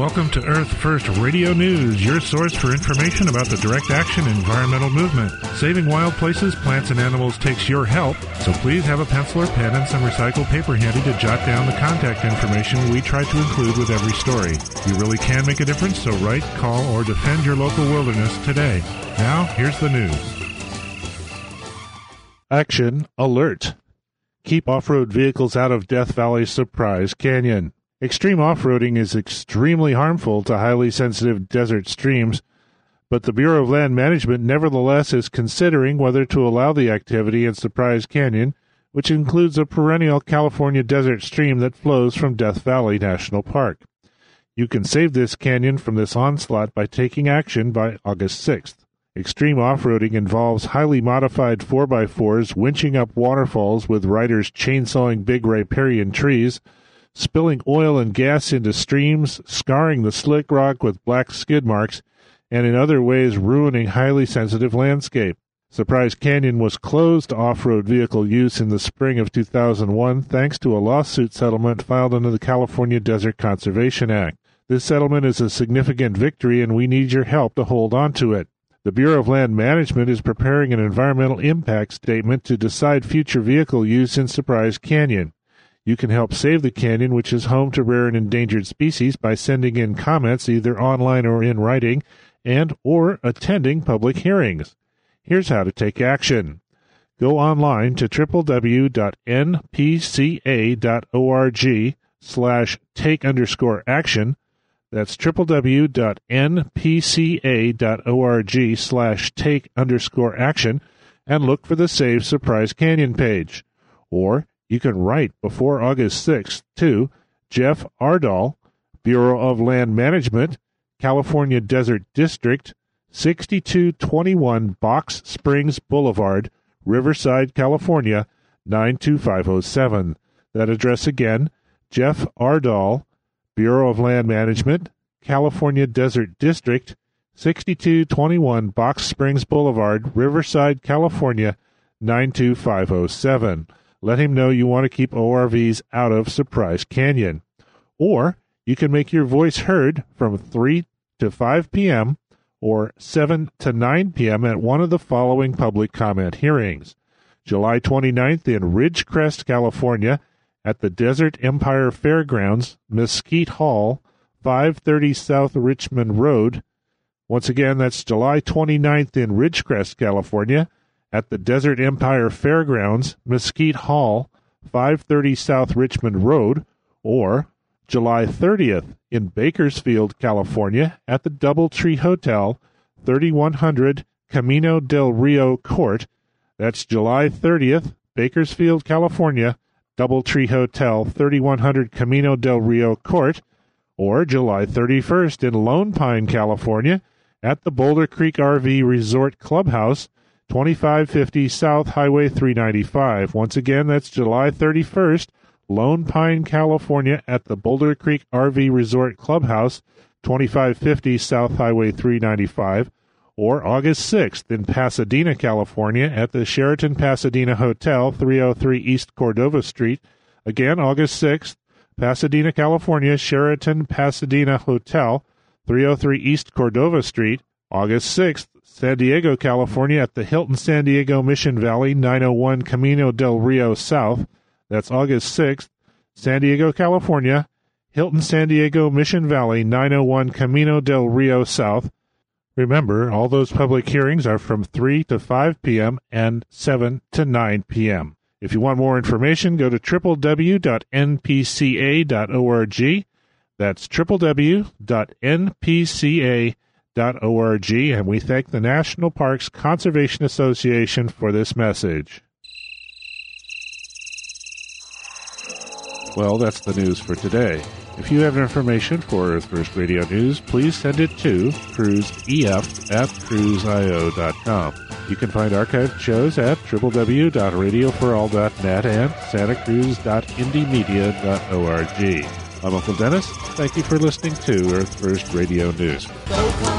Welcome to Earth First Radio News, your source for information about the direct action environmental movement. Saving wild places, plants, and animals takes your help, so please have a pencil or pen and some recycled paper handy to jot down the contact information we try to include with every story. You really can make a difference, so write, call, or defend your local wilderness today. Now, here's the news. Action Alert. Keep off-road vehicles out of Death Valley Surprise Canyon. Extreme off-roading is extremely harmful to highly sensitive desert streams, but the Bureau of Land Management nevertheless is considering whether to allow the activity in Surprise Canyon, which includes a perennial California desert stream that flows from Death Valley National Park. You can save this canyon from this onslaught by taking action by August 6th. Extreme off-roading involves highly modified 4x4s winching up waterfalls with riders chainsawing big riparian trees, spilling oil and gas into streams, scarring the slick rock with black skid marks, and in other ways ruining highly sensitive landscape. Surprise Canyon was closed to off-road vehicle use in the spring of 2001 thanks to a lawsuit settlement filed under the California Desert Conservation Act. This settlement is a significant victory, and we need your help to hold on to it. The Bureau of Land Management is preparing an environmental impact statement to decide future vehicle use in Surprise Canyon. You can help save the canyon, which is home to rare and endangered species, by sending in comments either online or in writing, and or attending public hearings. Here's how to take action. Go online to www.npca.org/take_action. That's www.npca.org/take_action, and look for the Save Surprise Canyon page. Or you can write before August 6th to Jeff Ardahl, Bureau of Land Management, California Desert District, 6221 Box Springs Boulevard, Riverside, California, 92507. That address again, Jeff Ardahl, Bureau of Land Management, California Desert District, 6221 Box Springs Boulevard, Riverside, California, 92507. Let him know you want to keep ORVs out of Surprise Canyon. Or you can make your voice heard from 3 to 5 p.m. or 7 to 9 p.m. at one of the following public comment hearings. July 29th in Ridgecrest, California, at the Desert Empire Fairgrounds, Mesquite Hall, 530 South Richmond Road. Once again, that's July 29th in Ridgecrest, California, at the Desert Empire Fairgrounds, Mesquite Hall, 530 South Richmond Road, or July 30th in Bakersfield, California, at the Doubletree Hotel, 3100 Camino del Rio Court. That's July 30th, Bakersfield, California, Doubletree Hotel, 3100 Camino del Rio Court, or July 31st in Lone Pine, California, at the Boulder Creek RV Resort Clubhouse, 2550 South Highway 395. Once again, that's July 31st, Lone Pine, California, at the Boulder Creek RV Resort Clubhouse, 2550 South Highway 395, or August 6th in Pasadena, California, at the Sheraton Pasadena Hotel, 303 East Cordova Street. Again, August 6th, Pasadena, California, Sheraton Pasadena Hotel, 303 East Cordova Street. August 6th, San Diego, California, at the Hilton San Diego Mission Valley, 901 Camino del Rio South. That's August 6th, San Diego, California, Hilton San Diego Mission Valley, 901 Camino del Rio South. Remember, all those public hearings are from 3 to 5 p.m. and 7 to 9 p.m. If you want more information, go to www.npca.org. That's www.npca.org, and we thank the National Parks Conservation Association for this message. Well, that's the news for today. If you have information for Earth First Radio News, please send it to cruiseef@cruiseio.com. You can find archived shows at www.radioforall.net and santacruz.indiemedia.org. I'm Uncle Dennis. Thank you for listening to Earth First Radio News.